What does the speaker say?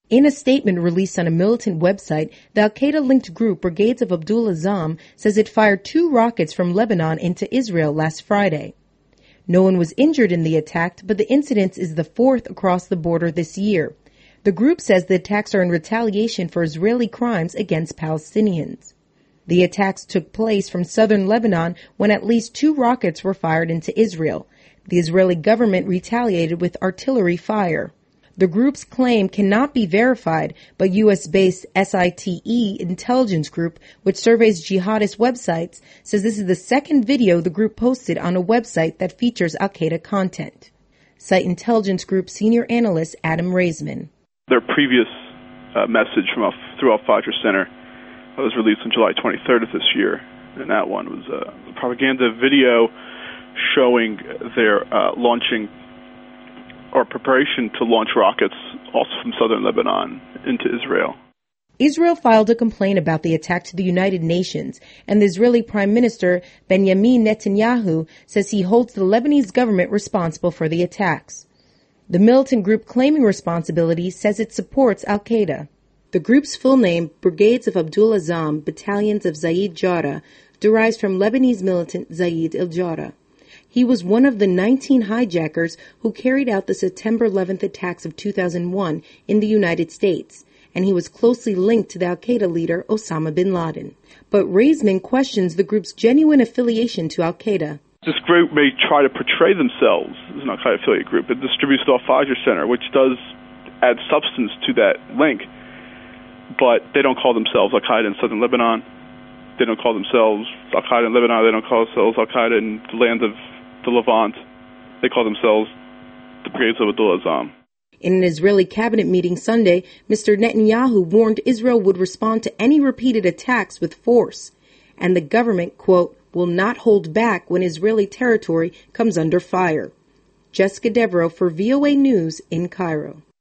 In a statement released on a militant website, the al-Qaeda-linked group Brigades of Abdul Azzam says it fired 2 rockets from Lebanon into Israel last Friday. No one was injured in the attack, but the incident is the 4th across the border this year. The group says the attacks are in retaliation for Israeli crimes against Palestinians. The attacks took place from southern Lebanon when at least 2 rockets were fired into Israel. The Israeli government retaliated with artillery fire. The group's claim cannot be verified, but U.S.-based SITE intelligence group, which surveys jihadist websites, says this is the second video the group posted on a website that features al-Qaeda content. Site intelligence group senior analyst Adam Raisman. Their previous message through Al-Fajr Center was released on July 23rd of this year, and that one was a propaganda video showing their launching or preparation to launch rockets also from southern Lebanon into Israel. Israel filed a complaint about the attack to the United Nations, and the Israeli Prime Minister Benjamin Netanyahu says he holds the Lebanese government responsible for the attacks. The militant group claiming responsibility says it supports al-Qaeda. The group's full name, Brigades of Abdul Azzam, Battalions of Zaid Jarrah, derives from Lebanese militant Zaid al-Jarrah. He was one of the 19 hijackers who carried out the September 11th attacks of 2001 in the United States, and he was closely linked to the al-Qaeda leader Osama bin Laden. But Raisman questions the group's genuine affiliation to al-Qaeda. This group may try to portray themselves as an al-Qaeda affiliate group. It distributes the Al-Fajr Center, which does add substance to that link, but they don't call themselves al-Qaeda in southern Lebanon. They don't call themselves al-Qaeda in Lebanon. They don't call themselves al-Qaeda in the land of the Levant. They call themselves the Brigades of Abdul Azzam. In an Israeli cabinet meeting Sunday, Mr. Netanyahu warned Israel would respond to any repeated attacks with force, and the government, quote, will not hold back when Israeli territory comes under fire. Jessica Devereaux for VOA News in Cairo.